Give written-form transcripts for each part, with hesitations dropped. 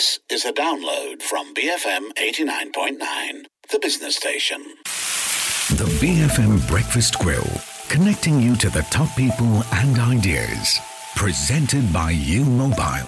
This is a download from BFM 89.9, the business station. The BFM Breakfast Grill, connecting you to the top people and ideas. Presented by U Mobile.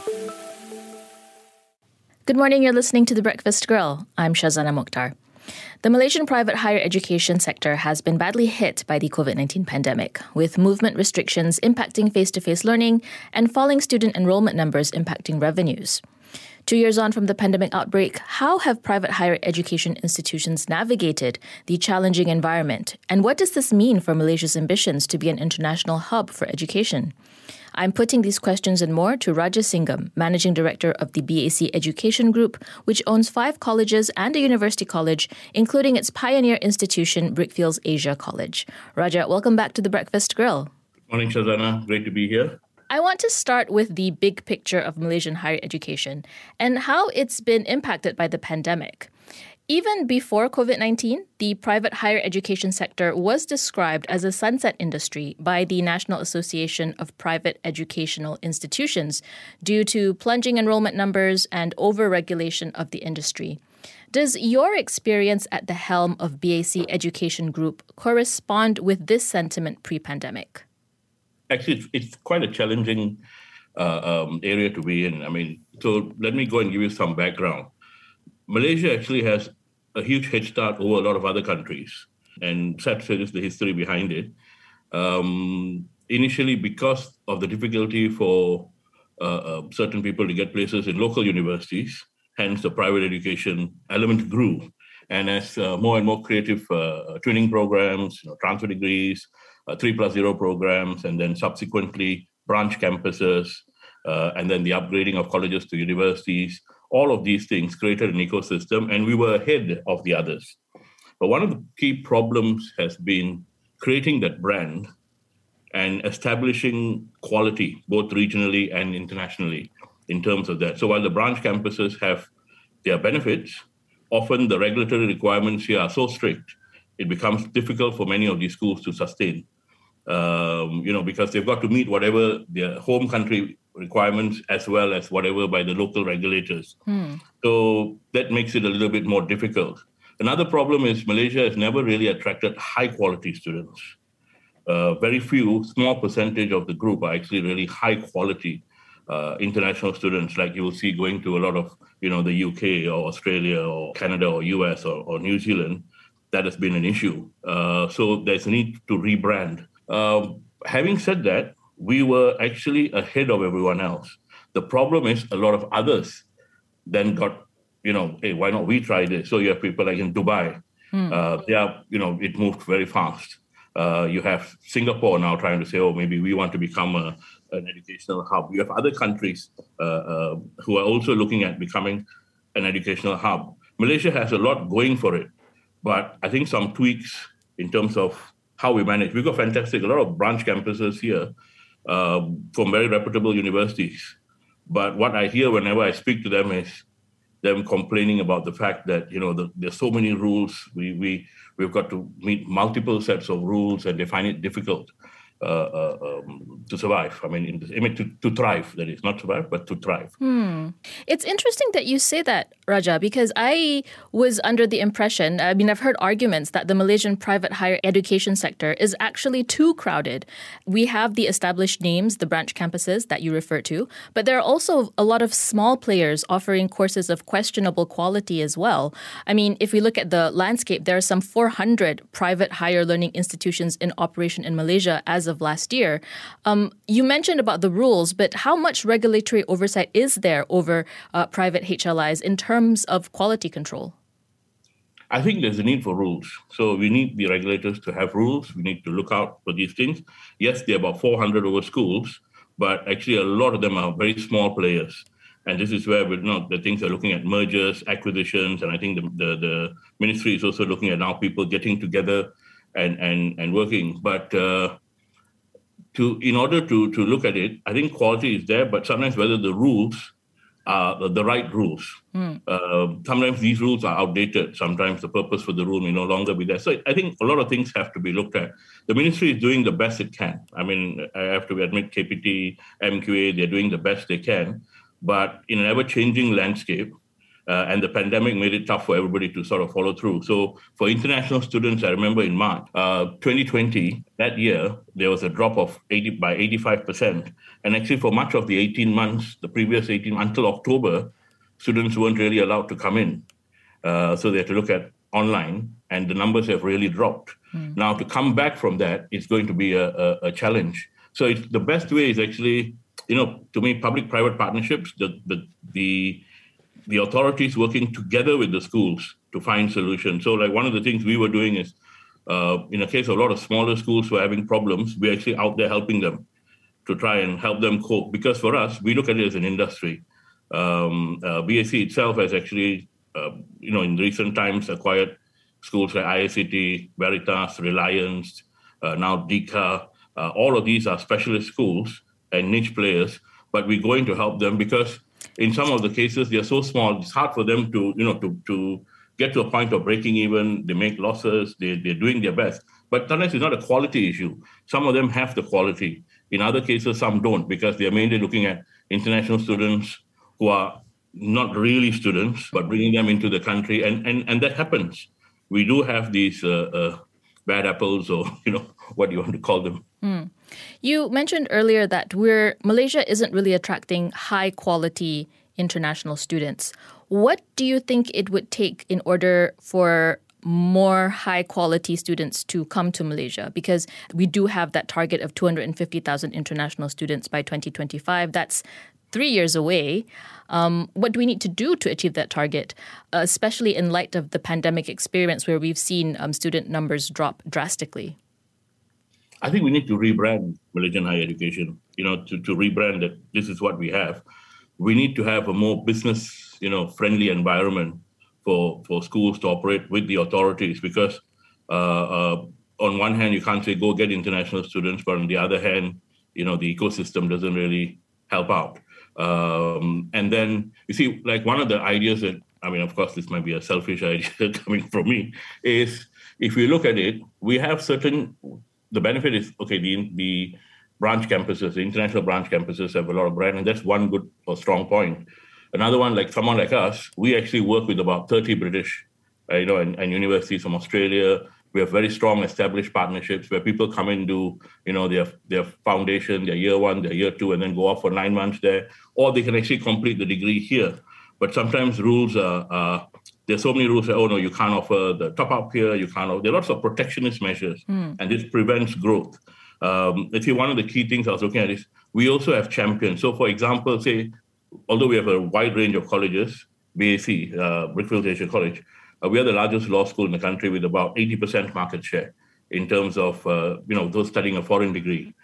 Good morning, you're listening to The Breakfast Grill. I'm Shazana Mukhtar. The Malaysian private higher education sector has been badly hit by the COVID-19 pandemic, with movement restrictions impacting face-to-face learning and falling student enrollment numbers impacting revenues. 2 years on from the pandemic outbreak, how have private higher education institutions navigated the challenging environment? And what does this mean for Malaysia's ambitions to be an international hub for education? I'm putting these questions and more to Raja Singham, Managing Director of the BAC Education Group, which owns 5 colleges and a university college, including its pioneer institution, Brickfields Asia College. Raja, welcome back to The Breakfast Grill. Good morning, Shazana. Great to be here. I want to start with the big picture of Malaysian higher education and how it's been impacted by the pandemic. Even before COVID-19, the private higher education sector was described as a sunset industry by the National Association of Private Educational Institutions due to plunging enrollment numbers and over-regulation of the industry. Does your experience at the helm of BAC Education Group correspond with this sentiment pre-pandemic? Actually, it's quite a challenging area to be in. So let me go and give you some background. Malaysia actually has a huge head start over a lot of other countries, and sad to say is the history behind it. Initially, because of the difficulty for certain people to get places in local universities, hence the private education element grew. And as more and more creative training programs, transfer degrees, 3+0 programs, and then subsequently branch campuses, and then the upgrading of colleges to universities, all of these things created an ecosystem, and we were ahead of the others. But one of the key problems has been creating that brand and establishing quality, both regionally and internationally, in terms of that. So while the branch campuses have their benefits, often the regulatory requirements here are so strict, it becomes difficult for many of these schools to sustain, because they've got to meet whatever their home country requirements as well as whatever by the local regulators. So that makes it a little bit more difficult. Another problem is Malaysia has never really attracted high-quality students. Very few, small percentage of the group are actually really high-quality international students, like you will see going to a lot of, the UK or Australia or Canada or US or New Zealand. That has been an issue. So there's a need to rebrand. Having said that, we were actually ahead of everyone else. The problem is a lot of others then got, hey, why not we try this? So you have people like in Dubai. It moved very fast. You have Singapore now trying to say, maybe we want to become an educational hub. You have other countries who are also looking at becoming an educational hub. Malaysia has a lot going for it, but I think some tweaks in terms of how we manage. We've got a lot of branch campuses here from very reputable universities. But what I hear whenever I speak to them is them complaining about the fact that, there's so many rules. We've got to meet multiple sets of rules, and they find it difficult to survive. To thrive, that is, not survive, but to thrive. It's interesting that you say that, Raja, because I was under the impression, I've heard arguments that the Malaysian private higher education sector is actually too crowded. We have the established names, the branch campuses that you refer to, but there are also a lot of small players offering courses of questionable quality as well. If we look at the landscape, there are some 400 private higher learning institutions in operation in Malaysia as of last year. You mentioned about the rules, but how much regulatory oversight is there over private HLIs in terms of quality control? I think there's a need for rules. So we need the regulators to have rules. We need to look out for these things. Yes, there are about 400 over schools, but actually a lot of them are very small players. And this is where the things are looking at mergers, acquisitions, and I think the ministry is also looking at now people getting together and working. But in order to look at it, I think quality is there, but sometimes whether the rules are the right rules. Sometimes these rules are outdated. Sometimes the purpose for the rule may no longer be there. So I think a lot of things have to be looked at. The ministry is doing the best it can. I have to admit KPT, MQA, they're doing the best they can. but in an ever-changing landscape, and the pandemic made it tough for everybody to sort of follow through. So for international students, I remember in March 2020, that year, there was a drop of 85%. And actually for much of the 18 months, the previous 18 until October, students weren't really allowed to come in. So they had to look at online, and the numbers have really dropped. Now to come back from that, it's going to be a challenge. So the best way is actually, to me, public-private partnerships, the authorities working together with the schools to find solutions. So like one of the things we were doing is, in a case of a lot of smaller schools who are having problems, we're actually out there helping them to try and help them cope. Because for us, we look at it as an industry. BAC itself has actually, in recent times acquired schools like ISCT, Veritas, Reliance, now DICA. All of these are specialist schools and niche players, but we're going to help them because in some of the cases, they're so small, it's hard for them to get to a point of breaking even. They make losses, they're doing their best. But sometimes it's not a quality issue. Some of them have the quality. In other cases, some don't, because they're mainly looking at international students who are not really students, but bringing them into the country. And that happens. We do have these bad apples, or, what you want to call them. You mentioned earlier that Malaysia isn't really attracting high-quality international students. What do you think it would take in order for more high-quality students to come to Malaysia? Because we do have that target of 250,000 international students by 2025. That's 3 years away. What do we need to do to achieve that target, especially in light of the pandemic experience where we've seen student numbers drop drastically? I think we need to rebrand Malaysian higher education, to rebrand that this is what we have. We need to have a more business, friendly environment for schools to operate with the authorities, because on one hand, you can't say, go get international students, but on the other hand, the ecosystem doesn't really help out. And then, you see, like one of the ideas that, of course, this might be a selfish idea coming from me, is if we look at it, we have the benefit is, okay, the branch campuses, the international branch campuses have a lot of brand, and that's one good or strong point. Another one, like someone like us, we actually work with about 30 British, and universities from Australia. We have very strong established partnerships where people come in, do, their foundation, their year 1, their year 2, and then go off for 9 months there, or they can actually complete the degree here. But sometimes rules there's so many rules that, oh no, you can't offer the top up here, you can't. There are lots of protectionist measures, and this prevents growth. Let's see, one of the key things I was looking at is we also have champions. So for example, say, although we have a wide range of colleges, BAC, Brickfields Asia College, we are the largest law school in the country with about 80% market share in terms of, those studying a foreign degree.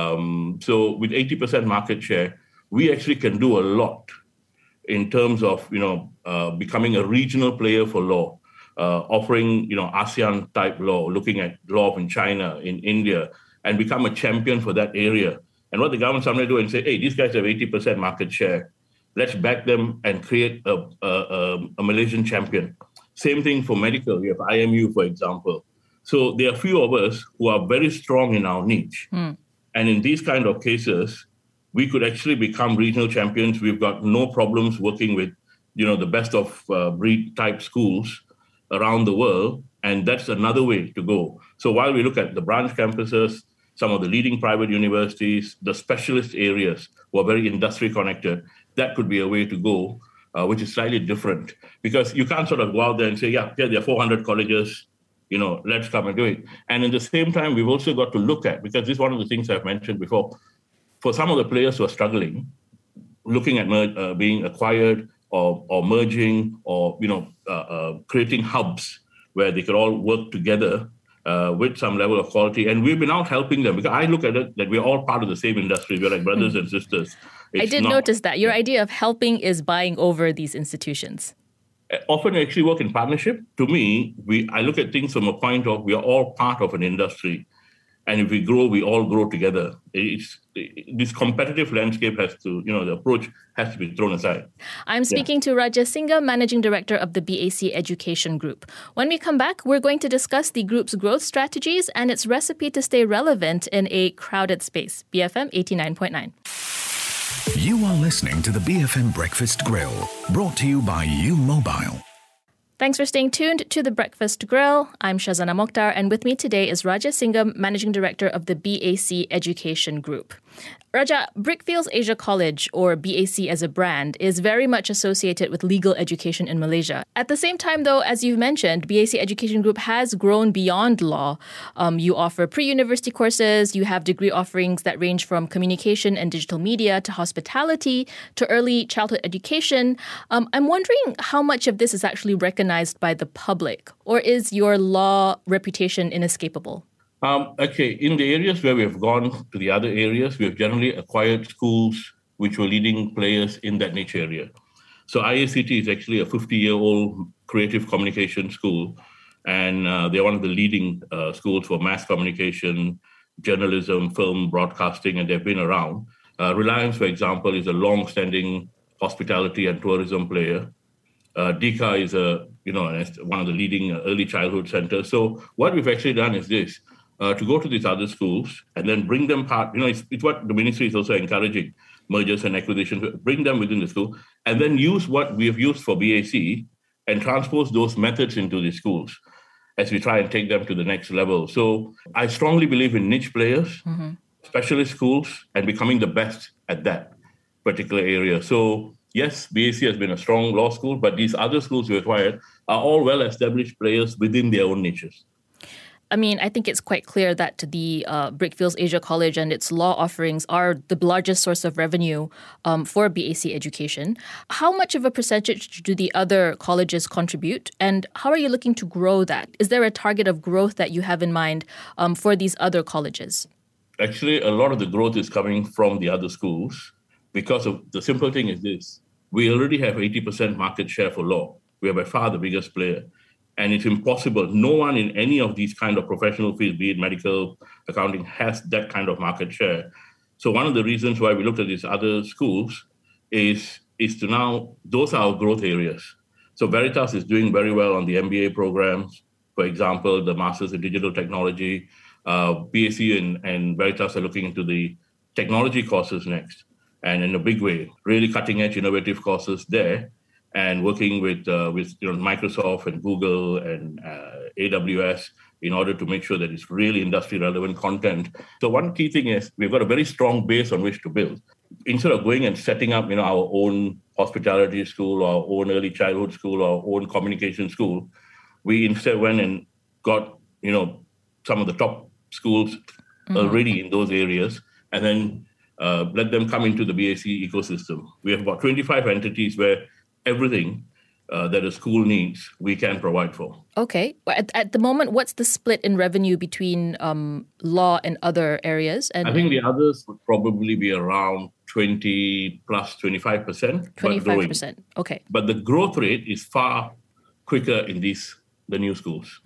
So with 80% market share, we actually can do a lot in terms of, becoming a regional player for law, offering, ASEAN-type law, looking at law in China, in India, and become a champion for that area. And what the government sometimes do and say, hey, these guys have 80% market share. Let's back them and create a Malaysian champion. Same thing for medical. We have IMU, for example. So there are a few of us who are very strong in our niche. And in these kind of cases, we could actually become regional champions. We've got no problems working with, the best of breed type schools around the world. And that's another way to go. So while we look at the branch campuses, some of the leading private universities, the specialist areas who are very industry connected, that could be a way to go, which is slightly different. Because you can't sort of go out there and say, yeah, there are 400 colleges, let's come and do it. And at the same time, we've also got to look at, because this is one of the things I've mentioned before, for some of the players who are struggling, looking at being acquired or merging or, creating hubs where they could all work together with some level of quality. And we've been out helping them, because I look at it that we're all part of the same industry. We're like brothers and sisters. I did notice that. Your idea of helping is buying over these institutions. Often we actually work in partnership. To me, I look at things from a point of we are all part of an industry. And if we grow, we all grow together. This competitive landscape has to, the approach has to be thrown aside. I'm speaking to Raja Singham, Managing Director of the BAC Education Group. When we come back, we're going to discuss the group's growth strategies and its recipe to stay relevant in a crowded space. BFM 89.9. You are listening to the BFM Breakfast Grill, brought to you by U Mobile. Thanks for staying tuned to The Breakfast Grill. I'm Shazana Mokhtar, and with me today is Raja Singham, Managing Director of the BAC Education Group. Raja, Brickfields Asia College, or BAC as a brand, is very much associated with legal education in Malaysia. At the same time, though, as you've mentioned, BAC Education Group has grown beyond law. You offer pre-university courses, you have degree offerings that range from communication and digital media to hospitality to early childhood education. I'm wondering how much of this is actually recognized by the public, or is your law reputation inescapable? In the areas where we have gone to the other areas, we have generally acquired schools which were leading players in that niche area. So IACT is actually a 50-year-old creative communication school, and they're one of the leading schools for mass communication, journalism, film, broadcasting, and they've been around. Reliance, for example, is a long-standing hospitality and tourism player. DICA is one of the leading early childhood centers. So what we've actually done is this. To go to these other schools and then bring them part, it's what the ministry is also encouraging, mergers and acquisitions, bring them within the school and then use what we have used for BAC and transpose those methods into the schools as we try and take them to the next level. So I strongly believe in niche players, specialist schools, and becoming the best at that particular area. So yes, BAC has been a strong law school, but these other schools we acquired are all well-established players within their own niches. I mean, I think it's quite clear that the Brickfields Asia College and its law offerings are the largest source of revenue for BAC education. How much of a percentage do the other colleges contribute, and how are you looking to grow that? Is there a target of growth that you have in mind for these other colleges? Actually, a lot of the growth is coming from the other schools because of the simple thing is this. We already have 80% market share for law. We are by far the biggest player. And it's impossible. No one in any of these kind of professional fields, be it medical, accounting, has that kind of market share. So one of the reasons why we looked at these other schools is to now, those are our growth areas. So Veritas is doing very well on the MBA programs. For example, the Masters in Digital Technology. BAC and Veritas are looking into the technology courses next. And in a big way, really cutting edge, innovative courses there. And working with Microsoft and Google and AWS in order to make sure that it's really industry-relevant content. So one key thing is we've got a very strong base on which to build. Instead of going and setting up our own hospitality school, our own early childhood school, our own communication school, we instead went and got some of the top schools already in those areas and then let them come into the BAC ecosystem. We have about 25 entities where everything that a school needs, we can provide for. Okay. At the moment, what's the split in revenue between law and other areas? And I think the others would probably be around 20 plus 25%. 25%. Okay. But the growth rate is far quicker in the new schools.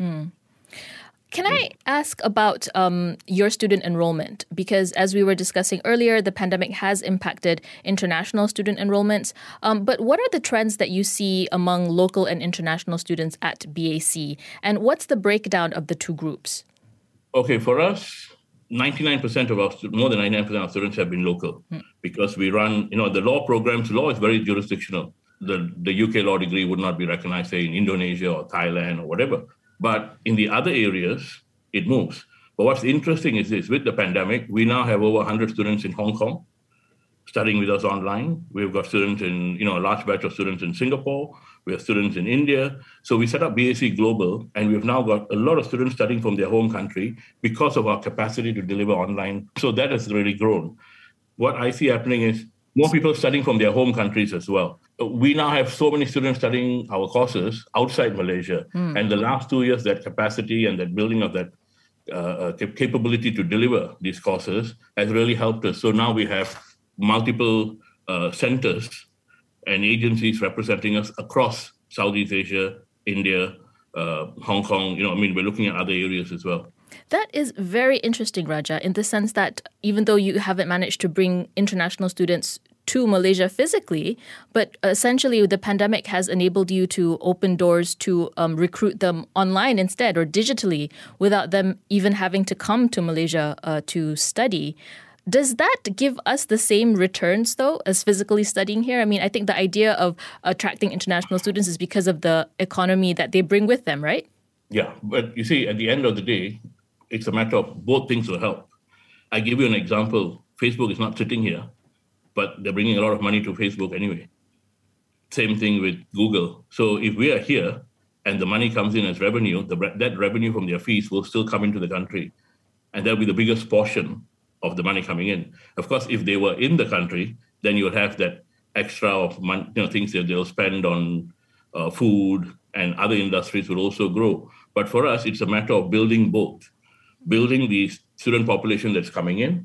Can I ask about your student enrollment? Because as we were discussing earlier, the pandemic has impacted international student enrollments. But what are the trends that you see among local and international students at BAC? And what's the breakdown of the two groups? Okay, for us, 99% of more than 99% of our students have been local because we run, the law programs. Law is very jurisdictional. The UK law degree would not be recognized, say, in Indonesia or Thailand or whatever. But in the other areas, it moves. But what's interesting is this, with the pandemic, we now have over 100 students in Hong Kong studying with us online. We've got students in, a large batch of students in Singapore. We have students in India. So we set up BAC Global, and we've now got a lot of students studying from their home country because of our capacity to deliver online. So that has really grown. What I see happening is more people studying from their home countries as well. We now have so many students studying our courses outside Malaysia. And the last 2 years, that capacity and that building of that capability to deliver these courses has really helped us. So now we have multiple centers and agencies representing us across Southeast Asia, India, Hong Kong. We're looking at other areas as well. That is very interesting, Raja, in the sense that even though you haven't managed to bring international students to Malaysia physically, but essentially the pandemic has enabled you to open doors to recruit them online instead or digitally without them even having to come to Malaysia to study. Does that give us the same returns, though, as physically studying here? I mean, I think the idea of attracting international students is because of the economy that they bring with them, right? Yeah, but you see, at the end of the day, it's a matter of both things will help. I give you an example. Facebook is not sitting here, but they're bringing a lot of money to Facebook anyway. Same thing with Google. So if we are here and the money comes in as revenue, that revenue from their fees will still come into the country. And that'll be the biggest portion of the money coming in. Of course, if they were in the country, then you'll have that extra of money, things that they'll spend on food, and other industries will also grow. But for us, it's a matter of building both. Building the student population that's coming in.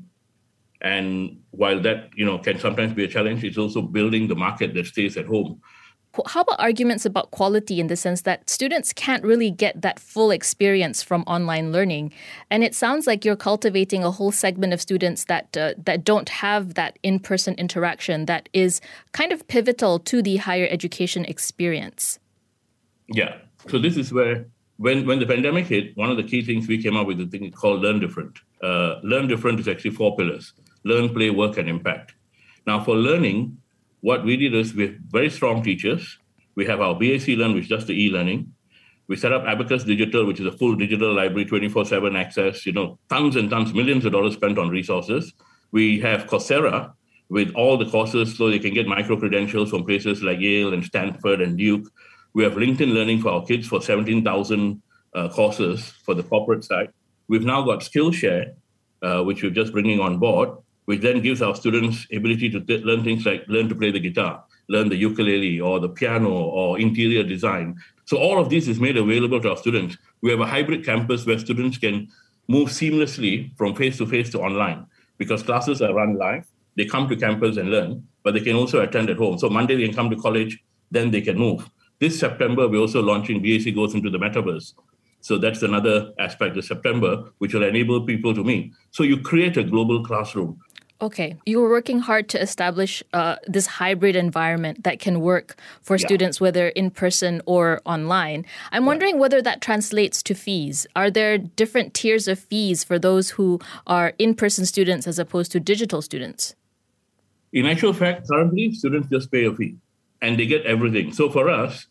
And while that, can sometimes be a challenge, it's also building the market that stays at home. How about arguments about quality in the sense that students can't really get that full experience from online learning? And it sounds like you're cultivating a whole segment of students that don't have that in-person interaction that is kind of pivotal to the higher education experience. Yeah. So this is where, when the pandemic hit, one of the key things we came up with, a thing called Learn Different. Learn Different is actually 4 pillars: learn, play, work, and impact. Now, for learning, what we did is we have very strong teachers. We have our BAC Learn, which does the e-learning. We set up Abacus Digital, which is a full digital library, 24/7 access, tons and tons, millions of dollars spent on resources. We have Coursera with all the courses so they can get micro-credentials from places like Yale and Stanford and Duke. We have LinkedIn Learning for our kids for 17,000 courses for the corporate side. We've now got Skillshare, which we're just bringing on board, which then gives our students ability to learn things like learn to play the guitar, learn the ukulele or the piano or interior design. So all of this is made available to our students. We have a hybrid campus where students can move seamlessly from face-to-face to online because classes are run live. They come to campus and learn, but they can also attend at home. So Monday they can come to college, then they can move. This September, we're also launching BAC Goes into the Metaverse. So that's another aspect of September, which will enable people to meet. So you create a global classroom. Okay. You were working hard to establish this hybrid environment that can work for students, whether in person or online. I'm wondering whether that translates to fees. Are there different tiers of fees for those who are in-person students as opposed to digital students? In actual fact, currently, students just pay a fee and they get everything. So for us,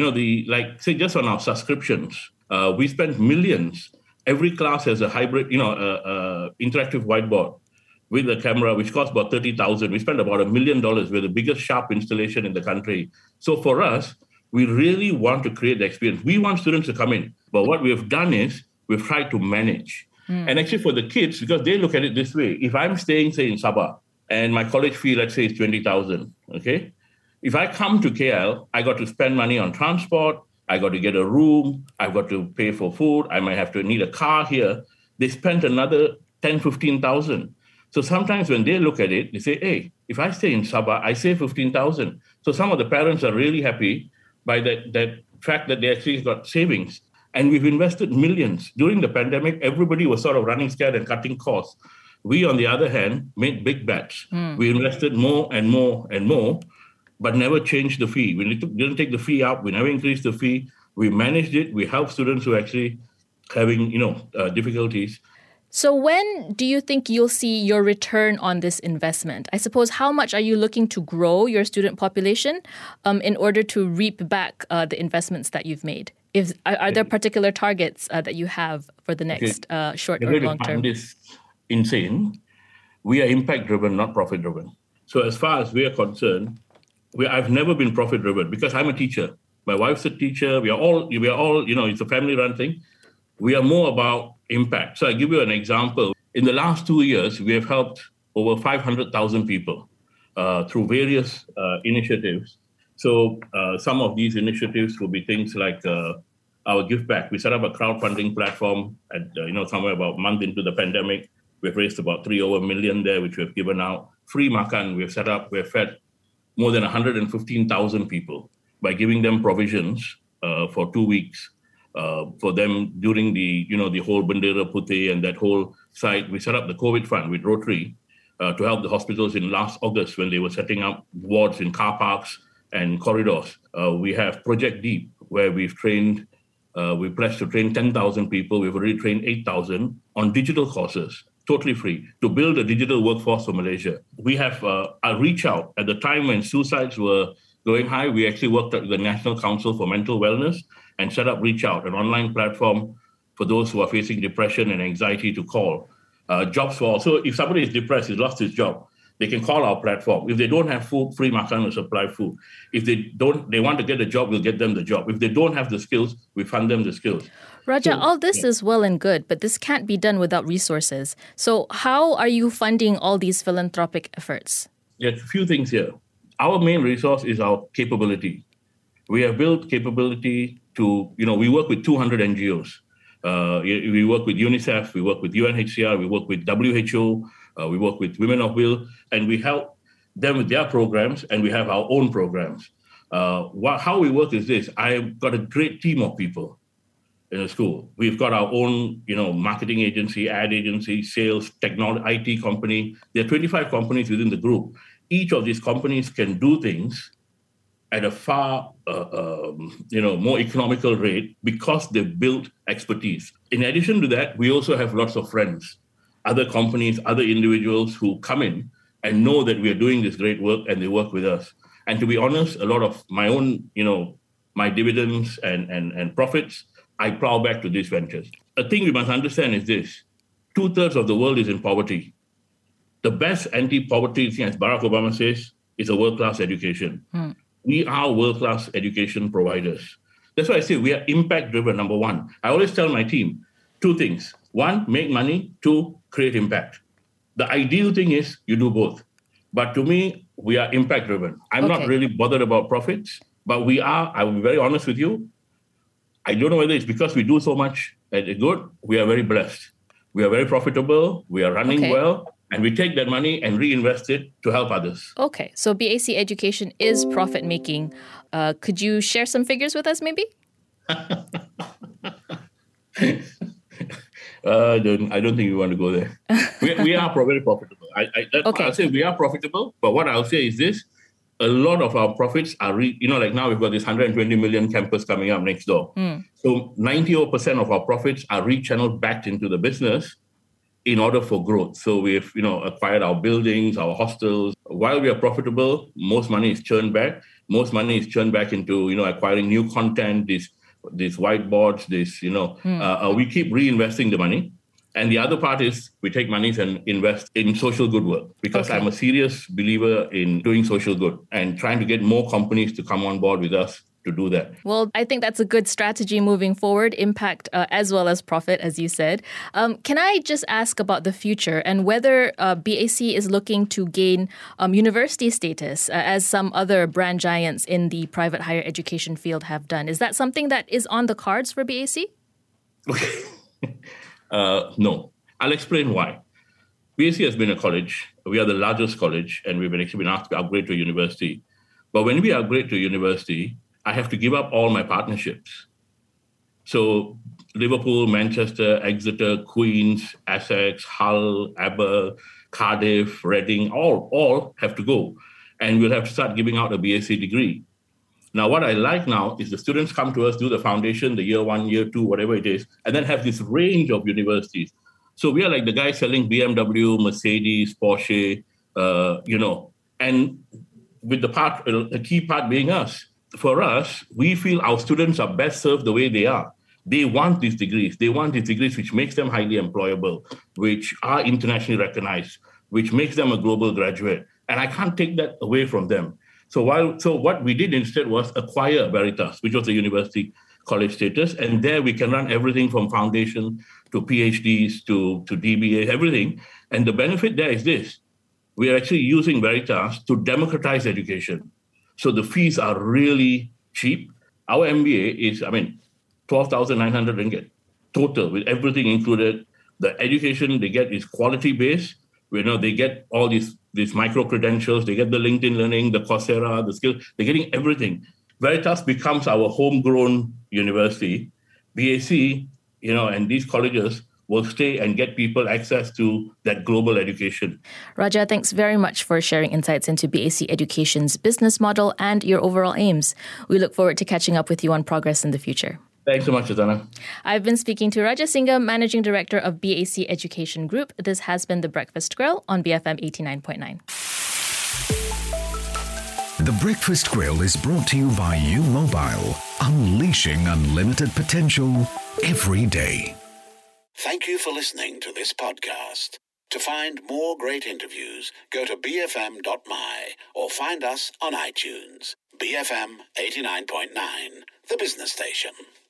just on our subscriptions, we spend millions. Every class has a hybrid, interactive whiteboard with a camera, which costs about $30,000. We spend about $1 million. We're the biggest Sharp installation in the country. So for us, we really want to create the experience. We want students to come in. But what we have done is we've tried to manage. And actually for the kids, because they look at it this way, if I'm staying, say, in Sabah, and my college fee, let's say, is 20,000, okay? If I come to KL, I got to spend money on transport, I got to get a room, I've got to pay for food, I might have to need a car here. They spent another 10, 15,000. So sometimes when they look at it, they say, hey, if I stay in Sabah, I save 15,000. So some of the parents are really happy by that fact that they actually got savings. And we've invested millions. During the pandemic, everybody was sort of running scared and cutting costs. We, on the other hand, made big bets. We invested more and more and more, but never changed the fee. We didn't take the fee up. We never increased the fee. We managed it. We helped students who are actually having, difficulties. So when do you think you'll see your return on this investment? I suppose, how much are you looking to grow your student population in order to reap back the investments that you've made? Are there particular targets that you have for the next short or long term? This insane. We are impact-driven, not profit-driven. So as far as we are concerned, I've never been profit-driven because I'm a teacher. My wife's a teacher. We are all, it's a family-run thing. We are more about impact. So I give you an example. In the last 2 years, we have helped over 500,000 people through various initiatives. So some of these initiatives will be things like our Give Back. We set up a crowdfunding platform at, somewhere about a month into the pandemic. We've raised about $3 million there, which we've given out. Free Makan, we've set up, we've fed more than 115,000 people by giving them provisions for 2 weeks. For them during the whole Bendera Putih and that whole site. We set up the COVID fund with Rotary to help the hospitals in last August when they were setting up wards in car parks and corridors. We have Project Deep, where we've trained, we pledged to train 10,000 people. We've already trained 8,000 on digital courses totally free, to build a digital workforce for Malaysia. We have a reach out. At the time when suicides were going high, we actually worked at the National Council for Mental Wellness and set up Reach Out, an online platform for those who are facing depression and anxiety to call. Jobs for all. So if somebody is depressed, he's lost his job, they can call our platform. If they don't have food, Free Makan will supply food. If they want to get a job, we'll get them the job. If they don't have the skills, we fund them the skills. Raja, all this is well and good, but this can't be done without resources. So how are you funding all these philanthropic efforts? There's a few things here. Our main resource is our capability. We have built capability to, we work with 200 NGOs. We work with UNICEF, we work with UNHCR, we work with WHO, we work with Women of Will, and we help them with their programs, and we have our own programs. How we work is this. I've got a great team of people in the school. We've got our own, marketing agency, ad agency, sales, technology, IT company. There are 25 companies within the group. Each of these companies can do things at a far, more economical rate because they've built expertise. In addition to that, we also have lots of friends, other companies, other individuals who come in and know that we are doing this great work and they work with us. And to be honest, a lot of my own, my dividends and profits, I plow back to these ventures. A thing we must understand is this: 2/3 of the world is in poverty. The best anti-poverty thing, as Barack Obama says, is a world-class education. We are world-class education providers. That's why I say we are impact-driven, number one. I always tell my team 2 things. 1, make money. 2, create impact. The ideal thing is you do both. But to me, we are impact-driven. I'm not really bothered about profits, but we are, I will be very honest with you, I don't know whether it's because we do so much good, we are very blessed. We are very profitable, we are running well, and we take that money and reinvest it to help others. Okay, so BAC Education is profit-making. Could you share some figures with us, maybe? I don't think we want to go there. We are very profitable. I'll say we are profitable, but what I'll say is this: a lot of our profits are, like now we've got this 120 million campus coming up next door. So 90% of our profits are rechanneled back into the business in order for growth. So we've, acquired our buildings, our hostels. While we are profitable, most money is churned back. Most money is churned back into, acquiring new content, these whiteboards, we keep reinvesting the money. And the other part is we take monies and invest in social good work, because I'm a serious believer in doing social good and trying to get more companies to come on board with us to do that. Well, I think that's a good strategy moving forward, impact as well as profit, as you said. Can I just ask about the future and whether BAC is looking to gain university status as some other brand giants in the private higher education field have done? Is that something that is on the cards for BAC? Okay. No. I'll explain why. BAC has been a college. We are the largest college, and we've actually been asked to upgrade to a university. But when we upgrade to a university, I have to give up all my partnerships. So Liverpool, Manchester, Exeter, Queen's, Essex, Hull, Aber, Cardiff, Reading, all have to go. And we'll have to start giving out a BAC degree. Now, what I like now is the students come to us, do the foundation, the year 1, year 2, whatever it is, and then have this range of universities. So we are like the guy selling BMW, Mercedes, Porsche, and with the key part being us. For us, we feel our students are best served the way they are. They want these degrees. They want these degrees which makes them highly employable, which are internationally recognized, which makes them a global graduate. And I can't take that away from them. So what we did instead was acquire Veritas, which was a university college status. And there we can run everything from foundation to PhDs to DBA, everything. And the benefit there is this: we are actually using Veritas to democratize education. So the fees are really cheap. Our MBA is, 12,900 ringgit total with everything included. The education they get is quality-based. They get all these micro-credentials. They get the LinkedIn Learning, the Coursera, the skills. They're getting everything. Veritas becomes our homegrown university. BAC, and these colleges will stay and get people access to that global education. Raja, thanks very much for sharing insights into BAC Education's business model and your overall aims. We look forward to catching up with you on progress in the future. Thanks so much, Shazana. I've been speaking to Raja Singham, Managing Director of BAC Education Group. This has been The Breakfast Grill on BFM 89.9. The Breakfast Grill is brought to you by U Mobile, unleashing unlimited potential every day. Thank you for listening to this podcast. To find more great interviews, go to bfm.my or find us on iTunes. BFM 89.9, the business station.